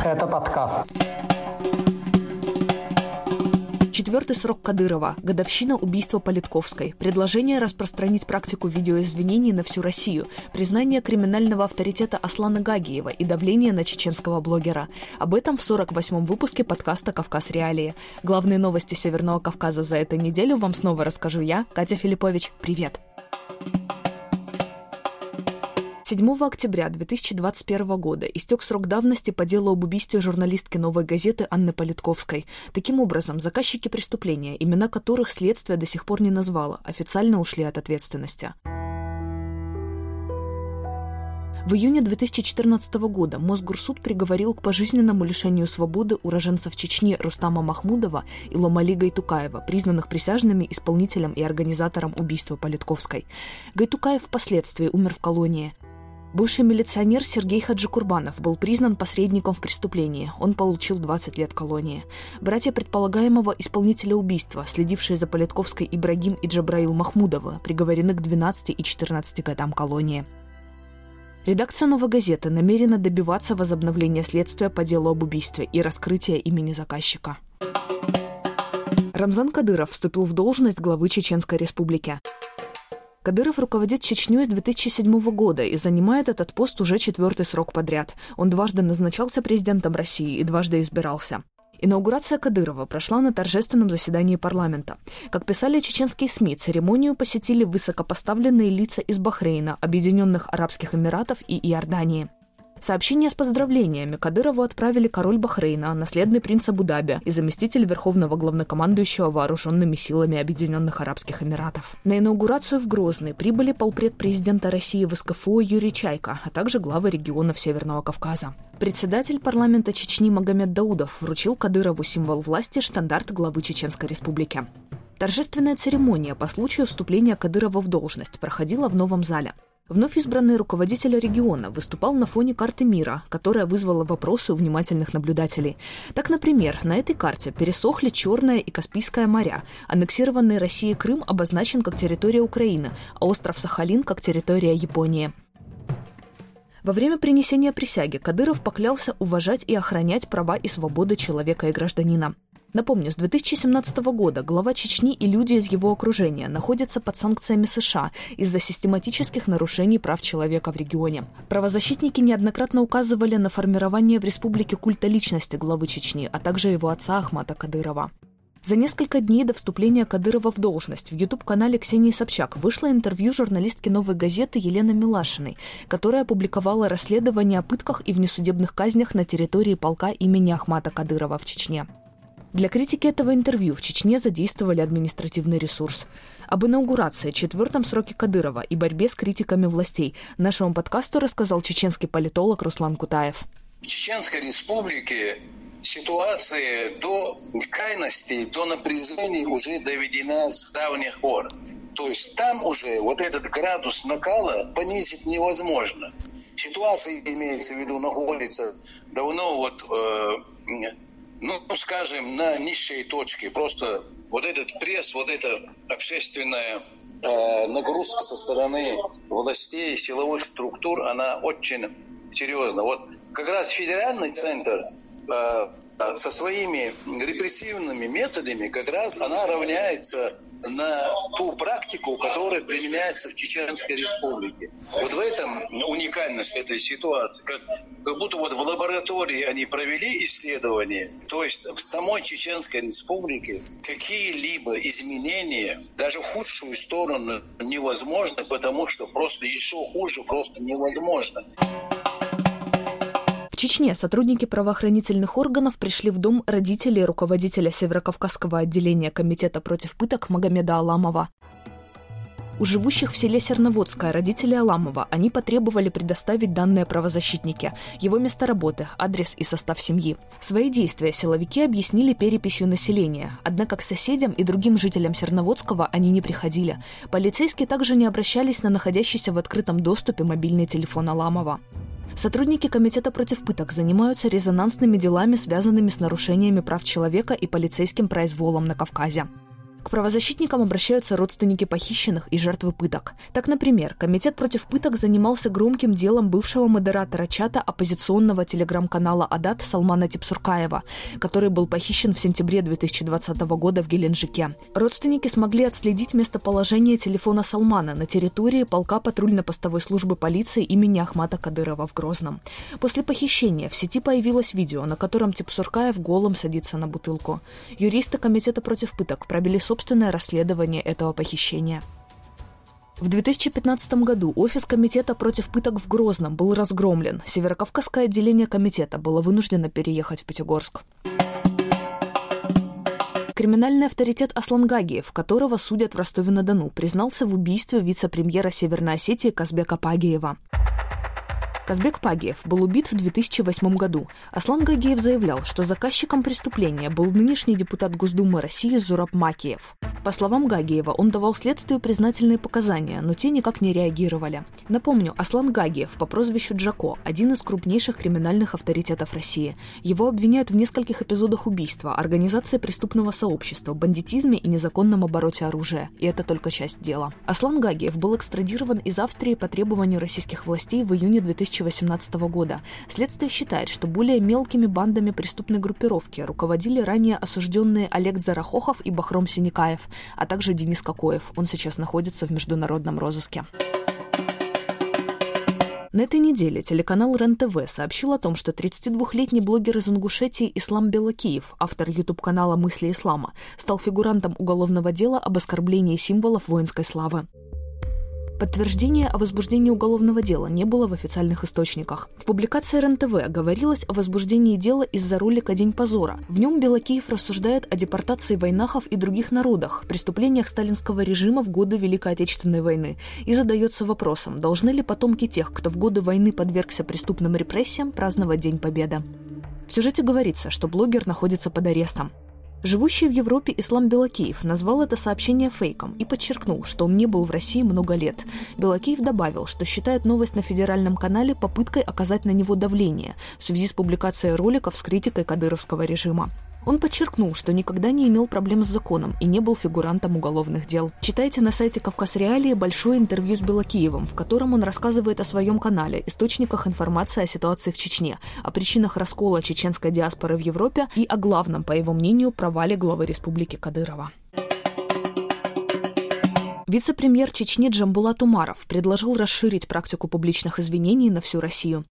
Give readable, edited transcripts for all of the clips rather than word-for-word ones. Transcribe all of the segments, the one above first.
Это подкаст. Четвертый срок Кадырова. Годовщина убийства Политковской. Предложение распространить практику видеоизвинений на всю Россию. Признание криминального авторитета Аслана Гагиева и давление на чеченского блогера. Об этом в 48-м выпуске подкаста «Кавказ. Реалии». Главные новости Северного Кавказа за эту неделю вам снова расскажу я, Катя Филиппович. Привет! 7 октября 2021 года истек срок давности по делу об убийстве журналистки «Новой газеты» Анны Политковской. Таким образом, заказчики преступления, имена которых следствие до сих пор не назвало, официально ушли от ответственности. В июне 2014 года Мосгорсуд приговорил к пожизненному лишению свободы уроженцев Чечни Рустама Махмудова и Ломали Гайтукаева, признанных присяжными исполнителем и организатором убийства Политковской. Гайтукаев впоследствии умер в колонии. Бывший милиционер Сергей Хаджикурбанов был признан посредником в преступлении. Он получил 20 лет колонии. Братья предполагаемого исполнителя убийства, следившие за Политковской Ибрагим и Джабраил Махмудовы, приговорены к 12 и 14 годам колонии. Редакция «Новой газеты» намерена добиваться возобновления следствия по делу об убийстве и раскрытия имени заказчика. Рамзан Кадыров вступил в должность главы Чеченской Республики. Кадыров руководит Чечней с 2007 года и занимает этот пост уже 4-й срок подряд. Он дважды назначался президентом России и дважды избирался. Инаугурация Кадырова прошла на торжественном заседании парламента. Как писали чеченские СМИ, церемонию посетили высокопоставленные лица из Бахрейна, Объединенных Арабских Эмиратов и Иордании. Сообщение с поздравлениями Кадырову отправили король Бахрейна, наследный принц Абу-Даби и заместитель верховного главнокомандующего вооруженными силами Объединенных Арабских Эмиратов. На инаугурацию в Грозный прибыли полпред президента России в СКФО Юрий Чайка, а также главы регионов Северного Кавказа. Председатель парламента Чечни Магомед Даудов вручил Кадырову символ власти штандарт главы Чеченской Республики. Торжественная церемония по случаю вступления Кадырова в должность проходила в новом зале. Вновь избранный руководитель региона выступал на фоне карты мира, которая вызвала вопросы у внимательных наблюдателей. Так, например, на этой карте пересохли Черное и Каспийское моря, аннексированный Россией Крым обозначен как территория Украины, а остров Сахалин как территория Японии. Во время принесения присяги Кадыров поклялся уважать и охранять права и свободы человека и гражданина. Напомню, с 2017 года глава Чечни и люди из его окружения находятся под санкциями США из-за систематических нарушений прав человека в регионе. Правозащитники неоднократно указывали на формирование в республике культа личности главы Чечни, а также его отца Ахмата Кадырова. За несколько дней до вступления Кадырова в должность в YouTube-канале Ксении Собчак вышло интервью журналистки «Новой газеты» Елены Милашиной, которая опубликовала расследование о пытках и внесудебных казнях на территории полка имени Ахмата Кадырова в Чечне. Для критики этого интервью в Чечне задействовали административный ресурс. Об инаугурации, 4-м сроке Кадырова и борьбе с критиками властей нашему подкасту рассказал чеченский политолог Руслан Кутаев. В Чеченской Республике ситуация до крайности, до напряжения уже доведена с давних пор. То есть там уже вот этот градус накала понизить невозможно. Ситуация, имеется в виду, находится давно скажем, на низшей точке. Просто вот этот пресс, вот эта общественная нагрузка со стороны властей, силовых структур, она очень серьезна. Вот как раз федеральный центр со своими репрессивными методами как раз она равняется на ту практику, которая применяется в Чеченской Республике. Вот в этом уникальность этой ситуации. Как будто вот в лаборатории они провели исследование, то есть в самой Чеченской Республике какие-либо изменения, даже в худшую сторону, невозможно, потому что просто еще хуже просто невозможно. В Чечне сотрудники правоохранительных органов пришли в дом родителей руководителя Северокавказского отделения Комитета против пыток Магомеда Аламова. У живущих в селе Серноводское родителей Аламова они потребовали предоставить данные правозащитники, его место работы, адрес и состав семьи. Свои действия силовики объяснили переписью населения, однако к соседям и другим жителям Серноводского они не приходили. Полицейские также не обращались на находящийся в открытом доступе мобильный телефон Аламова. Сотрудники Комитета против пыток занимаются резонансными делами, связанными с нарушениями прав человека и полицейским произволом на Кавказе. К правозащитникам обращаются родственники похищенных и жертвы пыток. Так, например, Комитет против пыток занимался громким делом бывшего модератора чата оппозиционного телеграм-канала «Адат» Салмана Типсуркаева, который был похищен в сентябре 2020 года в Геленджике. Родственники смогли отследить местоположение телефона Салмана на территории полка патрульно-постовой службы полиции имени Ахмата Кадырова в Грозном. После похищения в сети появилось видео, на котором Типсуркаев голым садится на бутылку. Юристы Комитета против пыток провели собственное расследование этого похищения. В 2015 году офис Комитета против пыток в Грозном был разгромлен. Северокавказское отделение комитета было вынуждено переехать в Пятигорск. Криминальный авторитет Аслан Гагиев, которого судят в Ростове-на-Дону, признался в убийстве вице-премьера Северной Осетии Казбека Пагиева. Казбек Пагиев был убит в 2008 году. Аслан Гагиев заявлял, что заказчиком преступления был нынешний депутат Госдумы России Зураб Макиев. По словам Гагиева, он давал следствию признательные показания, но те никак не реагировали. Напомню, Аслан Гагиев по прозвищу Джако – один из крупнейших криминальных авторитетов России. Его обвиняют в нескольких эпизодах убийства, организации преступного сообщества, бандитизме и незаконном обороте оружия. И это только часть дела. Аслан Гагиев был экстрадирован из Австрии по требованию российских властей в июне 2018 года. Следствие считает, что более мелкими бандами преступной группировки руководили ранее осужденные Олег Зарахохов и Бахром Синикаев, а также Денис Кокоев. Он сейчас находится в международном розыске. На этой неделе телеканал РЕН-ТВ сообщил о том, что 32-летний блогер из Ингушетии Ислам Белакиев, автор YouTube-канала «Мысли ислама», стал фигурантом уголовного дела об оскорблении символов воинской славы. Подтверждения о возбуждении уголовного дела не было в официальных источниках. В публикации РЕН-ТВ говорилось о возбуждении дела из-за ролика «День позора». В нем Белакиев рассуждает о депортации войнахов и других народах, преступлениях сталинского режима в годы Великой Отечественной войны, и задается вопросом, должны ли потомки тех, кто в годы войны подвергся преступным репрессиям, праздновать День Победы. В сюжете говорится, что блогер находится под арестом. Живущий в Европе Ислам Белакиев назвал это сообщение фейком и подчеркнул, что он не был в России много лет. Белакиев добавил, что считает новость на федеральном канале попыткой оказать на него давление в связи с публикацией роликов с критикой кадыровского режима. Он подчеркнул, что никогда не имел проблем с законом и не был фигурантом уголовных дел. Читайте на сайте «Кавказ Реалии» большое интервью с Белакиевым, в котором он рассказывает о своем канале, источниках информации о ситуации в Чечне, о причинах раскола чеченской диаспоры в Европе и о главном, по его мнению, провале главы республики Кадырова. Вице-премьер Чечни Джамбулат Умаров предложил расширить практику публичных извинений на всю Россию.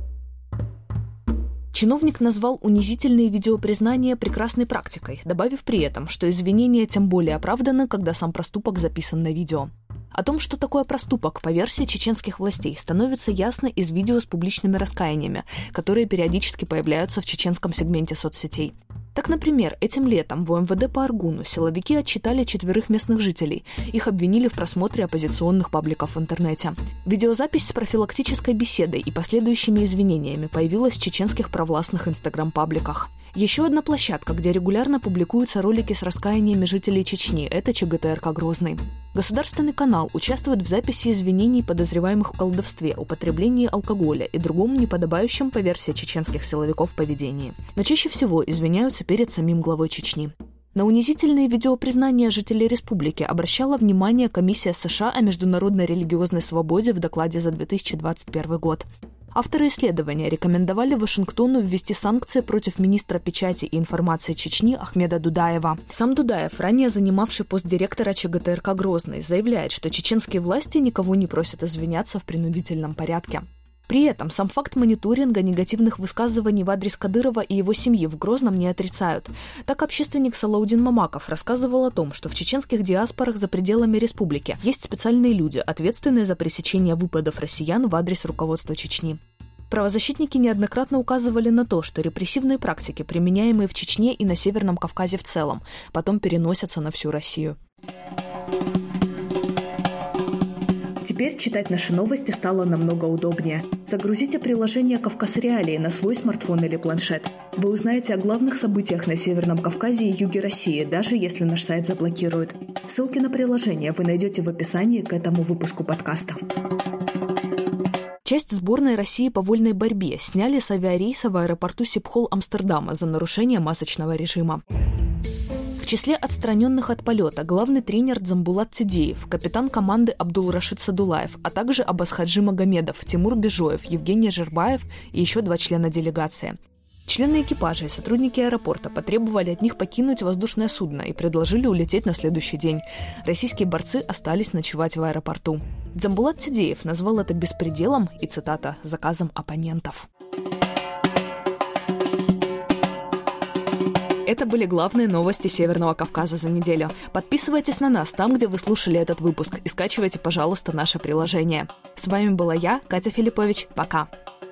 Чиновник назвал унизительные видеопризнания прекрасной практикой, добавив при этом, что извинения тем более оправданы, когда сам проступок записан на видео. О том, что такое проступок, по версии чеченских властей, становится ясно из видео с публичными раскаяниями, которые периодически появляются в чеченском сегменте соцсетей. Так, например, этим летом в МВД по Аргуну силовики отчитали 4 местных жителей. Их обвинили в просмотре оппозиционных пабликов в интернете. Видеозапись с профилактической беседой и последующими извинениями появилась в чеченских провластных инстаграм-пабликах. Еще одна площадка, где регулярно публикуются ролики с раскаяниями жителей Чечни, это ЧГТРК Грозный. Государственный канал участвует в записи извинений подозреваемых в колдовстве, употреблении алкоголя и другом неподобающем, по версии чеченских силовиков, поведении. Но чаще всего извиняются перед самим главой Чечни. На унизительные видеопризнания жителей республики обращала внимание Комиссия США о международной религиозной свободе в докладе за 2021 год. Авторы исследования рекомендовали Вашингтону ввести санкции против министра печати и информации Чечни Ахмеда Дудаева. Сам Дудаев, ранее занимавший пост директора ЧГТРК Грозный, заявляет, что чеченские власти никого не просят извиняться в принудительном порядке. При этом сам факт мониторинга негативных высказываний в адрес Кадырова и его семьи в Грозном не отрицают. Так общественник Салаудин Мамаков рассказывал о том, что в чеченских диаспорах за пределами республики есть специальные люди, ответственные за пресечение выпадов россиян в адрес руководства Чечни. Правозащитники неоднократно указывали на то, что репрессивные практики, применяемые в Чечне и на Северном Кавказе в целом, потом переносятся на всю Россию. Теперь читать наши новости стало намного удобнее. Загрузите приложение «Кавказ Реалии» на свой смартфон или планшет. Вы узнаете о главных событиях на Северном Кавказе и юге России, даже если наш сайт заблокируют. Ссылки на приложение вы найдете в описании к этому выпуску подкаста. Часть сборной России по вольной борьбе сняли с авиарейса в аэропорту Сипхол Амстердама за нарушение масочного режима. В числе отстраненных от полета главный тренер Дзамбулат Тидеев, капитан команды Абдулрашид Садулаев, а также Аббасхаджи Магомедов, Тимур Бежоев, Евгений Жербаев и еще 2 члена делегации. Члены экипажа и сотрудники аэропорта потребовали от них покинуть воздушное судно и предложили улететь на следующий день. Российские борцы остались ночевать в аэропорту. Дзамбулат Тидеев назвал это беспределом и, цитата, «заказом оппонентов». Это были главные новости Северного Кавказа за неделю. Подписывайтесь на нас там, где вы слушали этот выпуск, и скачивайте, пожалуйста, наше приложение. С вами была я, Катя Филиппович. Пока.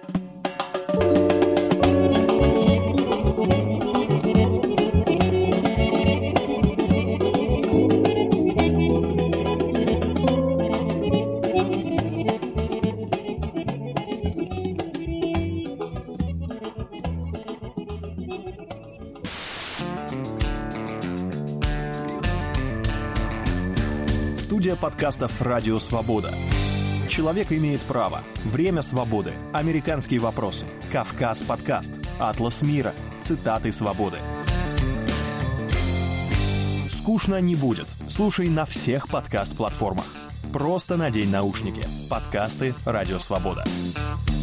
Студия подкастов «Радио Свобода». Человек имеет право. Время свободы. Американские вопросы. Кавказ подкаст. Атлас мира. Цитаты свободы. Скучно не будет. Слушай на всех подкаст-платформах. Просто надень наушники. Подкасты «Радио Свобода».